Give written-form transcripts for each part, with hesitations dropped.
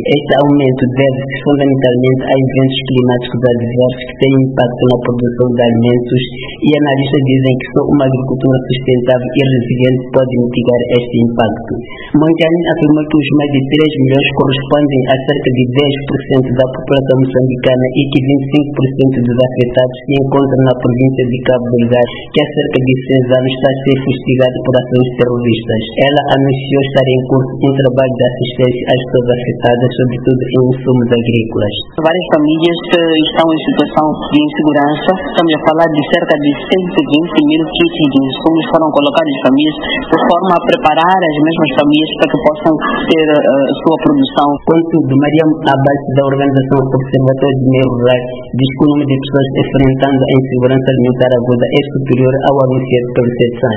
Este aumento deve-se fundamentalmente a eventos climáticos adversos que têm impacto na produção de alimentos e analistas dizem que só uma agricultura sustentável e resiliente pode mitigar este impacto. Monjani afirmou que os mais de 3 milhões correspondem a cerca de 10% da população moçambicana e que 25% dos afetados se encontram na província de Cabo Delgado, que há cerca de 6 anos está a ser fustigado por ações terroristas. Ela anunciou estar em curso um trabalho de assistência às pessoas afetadas, sobretudo em insumos agrícolas. Várias famílias estão em situação de insegurança. Estamos a falar de cerca de 120 mil kits de insumos foram colocados em famílias de forma a preparar as mesmas famílias para que possam ter sua produção. Contudo, Mariam Abbas, da organização Observatório de Meio Rural, diz que o número de pessoas enfrentando a insegurança alimentar aguda é superior ao anunciado pelo CETSAN.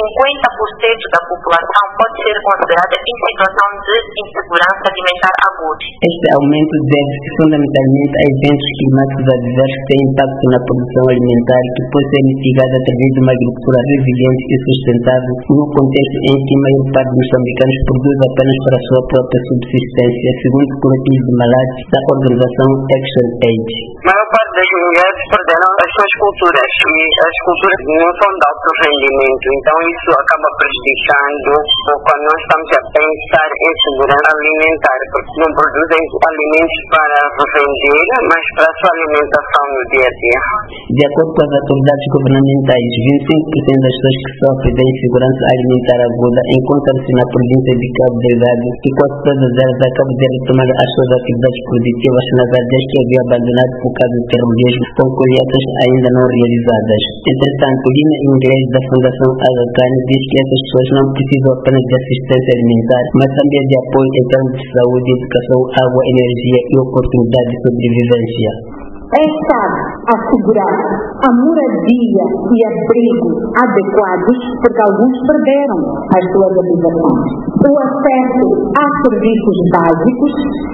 50% da população pode ser considerada em situação de insegurança alimentar aguda. Este aumento deve-se fundamentalmente a eventos climáticos adversos que têm impacto na produção alimentar, que pode ser mitigado através de uma agricultura resiliente e sustentável, num contexto em que a maior parte dos moçambicanos produz apenas para a sua própria subsistência, segundo o coletivo de malados da organização Action Aid. A maior parte das mulheres perderam as suas culturas e as culturas não são de alto rendimento, então isso acaba prejudicando quando nós estamos a pensar em segurança alimentar, porque não produzem alimentos para vender, mas para a sua alimentação no dia a dia. De acordo com as autoridades governamentais, 25% das pessoas que sofrem da insegurança alimentar aguda encontram-se na província de Cabo Delgado e quase todas elas acabam de retomar as suas atividades produtivas nas áreas que haviam abandonado por causa do terrorismo, com colheitas ainda não realizadas. Entretanto, Lina Inglês, da Fundação Aga Khan, diz que essas pessoas não precisam apenas de assistência alimentar, mas também de apoio em termos de saúde, educação, água, energia e oportunidade de sobrevivência. É estar assegurar a moradia e abrigo adequados, porque alguns perderam as suas habitações. O acesso a serviços básicos,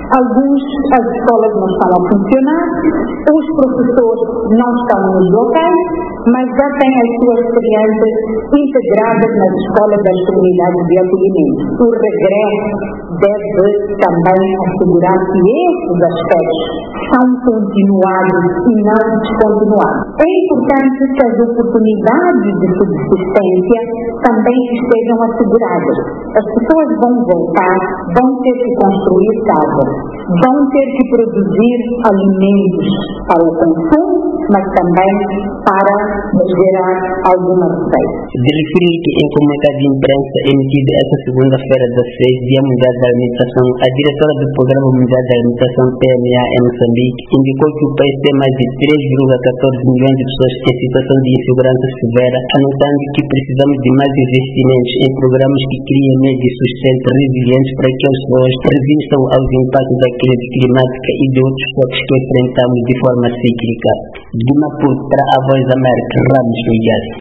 as escolas não estão a funcionar, os professores não estão nos locais, mas já têm as suas crianças integradas nas escolas das comunidades de acolhimento. O regresso deve também assegurar que esses aspectos são continuados e não descontinuados. É importante que as oportunidades de subsistência também estejam asseguradas. As pessoas vão voltar, vão ter que construir casas, vão ter que produzir alimentos para o consumo, mas também para gerar alguma receita. De referir que em comunicado de imprensa emitido esta segunda-feira, 16, Dia Mundial da Alimentação, a diretora do Programa Mundial da Alimentação PMA em Moçambique indicou que o país tem mais de 3,14 milhões de pessoas em situação de insegurança severa, anotando que precisamos de mais investimentos em programas que criem meios de sustento resilientes para que as pessoas resistam aos impactos da crise climática e de outros choques que enfrentamos de forma cíclica. De Maputo para a Voz da América, Ramos Miguel.